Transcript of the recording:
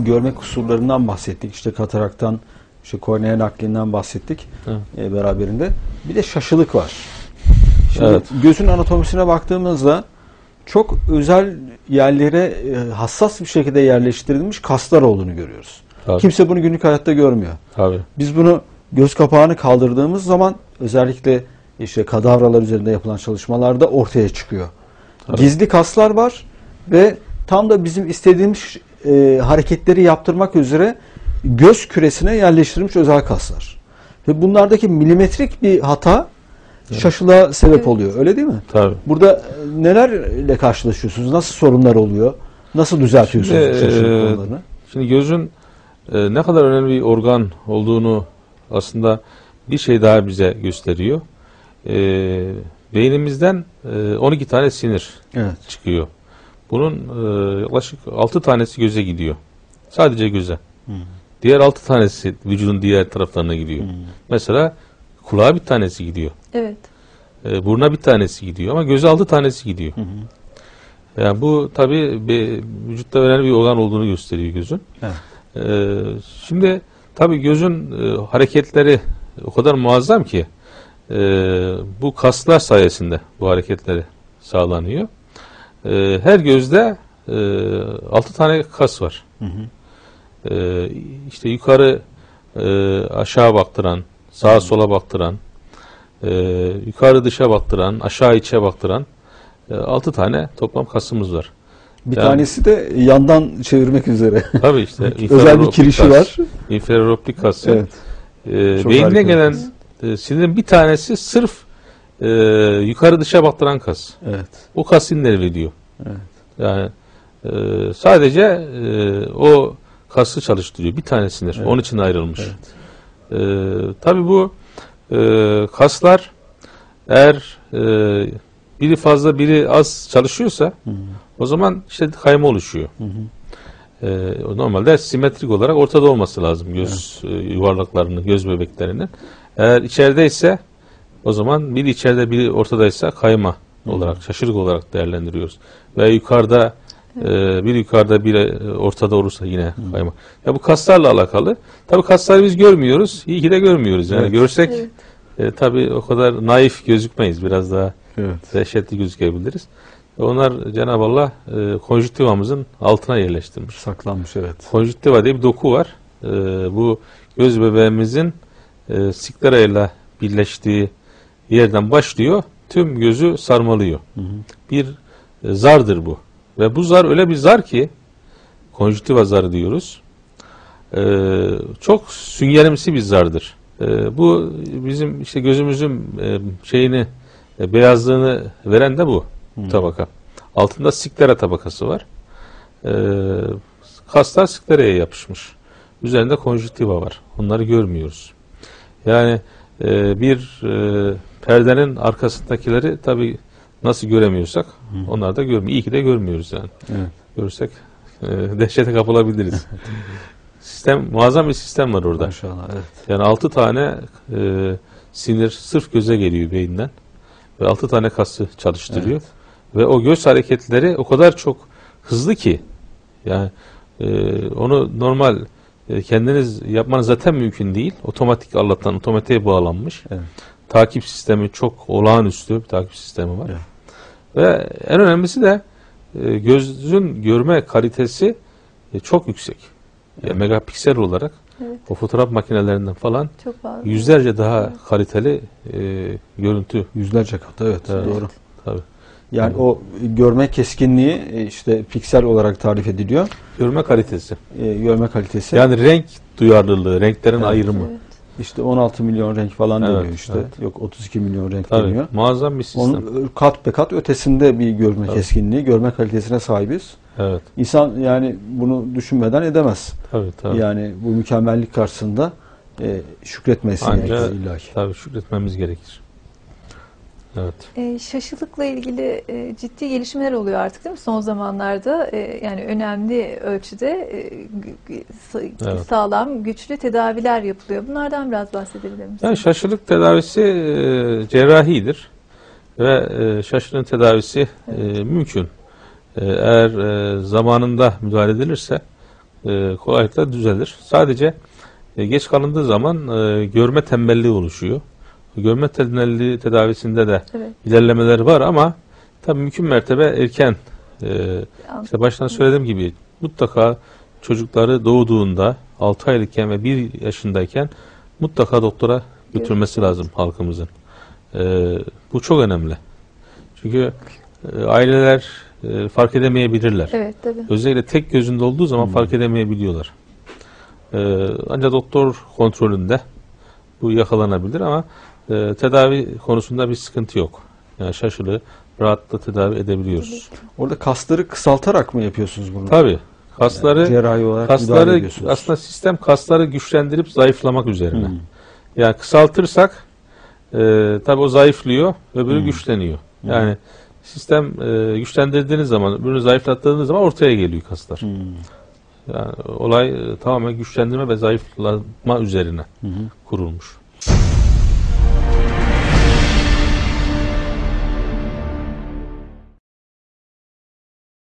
görme kusurlarından bahsettik. İşte kataraktan, işte kornea naklinden bahsettik beraberinde. Bir de şaşılık var. Şimdi gözün anatomisine baktığımızda çok özel yerlere hassas bir şekilde yerleştirilmiş kaslar olduğunu görüyoruz. Tabii. Kimse bunu günlük hayatta görmüyor. Tabii. Biz bunu göz kapağını kaldırdığımız zaman özellikle işte kadavralar üzerinde yapılan çalışmalarda ortaya çıkıyor. Tabii. Gizli kaslar var ve tam da bizim istediğimiz hareketleri yaptırmak üzere göz küresine yerleştirilmiş özel kaslar. Ve bunlardaki milimetrik bir hata şaşılığa sebep oluyor. Öyle değil mi? Tabii. Burada nelerle karşılaşıyorsunuz? Nasıl sorunlar oluyor? Nasıl düzeltiyorsunuz şaşılık konularını? Şimdi gözün ne kadar önemli bir organ olduğunu aslında bir şey daha bize gösteriyor. Beynimizden 12 tane sinir çıkıyor. Bunun yaklaşık 6 tanesi göze gidiyor. Sadece göze. Diğer 6 tanesi vücudun diğer taraflarına gidiyor. Mesela kulağa bir tanesi gidiyor. Evet. Buruna bir tanesi gidiyor ama göze 6 tanesi gidiyor. Yani bu tabii vücutta önemli bir organ olduğunu gösteriyor gözün. Şimdi tabii gözün hareketleri o kadar muazzam ki bu kaslar sayesinde bu hareketleri sağlanıyor. Her gözde 6 tane kas var. İşte yukarı aşağı baktıran, sağa sola baktıran, yukarı dışa baktıran, aşağı içe baktıran 6 tane toplam kasımız var. Bir tanesi de yandan çevirmek üzere. Tabii işte. Özel bir kirişi var. İnferor optik kası. Evet. Beynine gelen sinirin bir tanesi sırf yukarı dışa baktıran kas. Evet. O kas innerve ediyor. Evet. Yani sadece o kası çalıştırıyor. Bir tane sinir. Evet. Onun için ayrılmış. Evet. Tabii bu kaslar eğer biri fazla biri az çalışıyorsa o zaman işte kayma oluşuyor. Normalde simetrik olarak ortada olması lazım göz yuvarlaklarının, göz bebeklerinin. Eğer içerideyse o zaman biri içeride biri ortadaysa kayma olarak, şaşırık olarak değerlendiriyoruz. Ve yukarıda biri yukarıda biri ortada olursa yine kayma. Ya bu kaslarla alakalı. Tabii kasları biz görmüyoruz. İyi ki de görmüyoruz. Yani görsek tabii o kadar naif gözükmeyiz. Biraz daha dehşetli gözükebiliriz. Onlar Cenab-ı Allah konjüktivamızın altına yerleştirmiş. Saklanmış, evet. Konjüktiva diye bir doku var. Bu göz bebeğimizin sklera ile birleştiği yerden başlıyor. Tüm gözü sarmalıyor. Bir zardır bu. Ve bu zar öyle bir zar ki konjüktiva zarı diyoruz. Çok süngerimsi bir zardır. Bu bizim işte gözümüzün şeyini beyazlığını veren de bu tabaka. Altında sklera tabakası var. Kaslar skleraya yapışmış. Üzerinde konjüktiva var. Onları görmüyoruz. Yani bir perdenin arkasındakileri tabii nasıl göremiyorsak onları da görmüyoruz. İyi ki de görmüyoruz yani. Evet. Görürsek dehşete kapılabiliriz. Muazzam bir sistem var orada. Maşallah, evet. Yani 6 tane sinir sırf göze geliyor beyinden. Ve 6 tane kası çalıştırıyor. Evet. Ve o göz hareketleri o kadar çok hızlı ki yani onu normal kendiniz yapmanız zaten mümkün değil. Otomatik Allah'tan otomatiğe bağlanmış. Evet. Takip sistemi çok olağanüstü bir takip sistemi var. Evet. Ve en önemlisi de gözün görme kalitesi çok yüksek. Yani megapiksel olarak o fotoğraf makinelerinden falan yüzlerce daha kaliteli görüntü. Yüzlerce kat, evet. Doğru. Tabii. Yani o görme keskinliği işte piksel olarak tarif ediliyor. Görme kalitesi. Görme kalitesi. Yani renk duyarlılığı, renklerin ayrımı. Evet. İşte 16 milyon renk falan deniyor işte. Evet. Yok 32 milyon renk deniyor. Muazzam bir sistem. Onun kat be kat ötesinde bir görme keskinliği, görme kalitesine sahibiz. Evet. İnsan yani bunu düşünmeden edemez. Tabii. Yani bu mükemmellik karşısında şükretmesi gerekir illaki. Tabii şükretmemiz gerekir. Evet. Şaşılıkla ilgili ciddi gelişmeler oluyor artık değil mi son zamanlarda? Yani önemli ölçüde sağlam, güçlü tedaviler yapılıyor. Bunlardan biraz bahsedebilir misiniz? Yani şaşılık tedavisi cerrahidir. Ve şaşılığın tedavisi mümkün. Eğer zamanında müdahale edilirse kolaylıkla düzelir. Sadece geç kalındığı zaman görme tembelliği oluşuyor. Görme tembelliği tedavisinde de ilerlemeler var ama tabii mümkün mertebe erken, işte baştan söylediğim gibi mutlaka çocukları doğduğunda 6 aylıkken ve 1 yaşındayken mutlaka doktora götürmesi lazım halkımızın. Bu çok önemli. Çünkü aileler fark edemeyebilirler. Evet, tabii. Özellikle tek gözünde olduğu zaman fark edemeyebiliyorlar. Ancak doktor kontrolünde bu yakalanabilir ama tedavi konusunda bir sıkıntı yok. Yani şaşılı rahatlıkla tedavi edebiliyoruz. Orada kasları kısaltarak mı yapıyorsunuz bunu? Tabii. Kasları, cerrahi olarak müdahale ediyorsunuz. aslında sistem kasları güçlendirip zayıflamak üzerine. Yani kısaltırsak tabii o zayıflıyor, öbürü güçleniyor. Yani sistem güçlendirdiğiniz zaman, öbürünü zayıflattığınız zaman ortaya geliyor kaslar. Yani olay tamamen güçlendirme ve zayıflama üzerine kurulmuş.